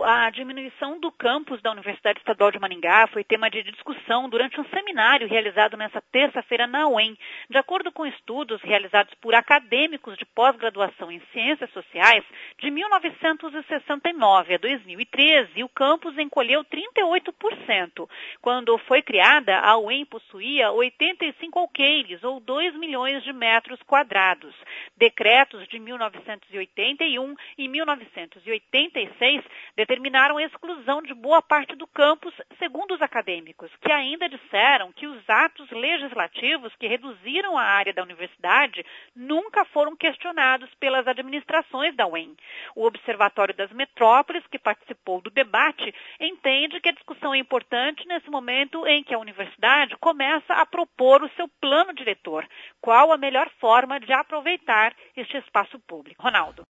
a diminuição do campus da Universidade Estadual de Maringá foi tema de discussão durante um seminário realizado nesta terça-feira na UEM. De acordo com estudos realizados por acadêmicos de pós-graduação em Ciências Sociais, de 1969 a 2013, o campus encolheu 38%. Quando foi criada, a UEM possuía 85 alqueires, ou 2 milhões de metros quadrados. Decretos de 1981 e 1986 determinaram a exclusão de boa parte do campus, segundo os acadêmicos, que ainda disseram que os atos legislativos que reduziram a área da universidade nunca foram questionados pelas administrações da UEM. O Observatório das Metrópoles, que participou do debate, entende que a discussão é importante nesse momento em que a universidade começa a propor o seu plano diretor. Qual a melhor forma de aproveitar este espaço público? Ronaldo.